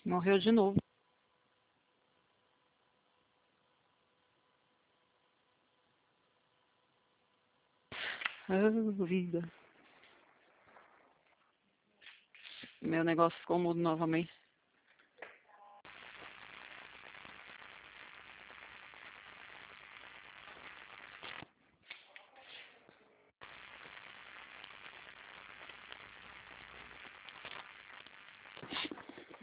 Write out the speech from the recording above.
Morreu de novo. Ah, vida. Meu negócio ficou mudo novamente.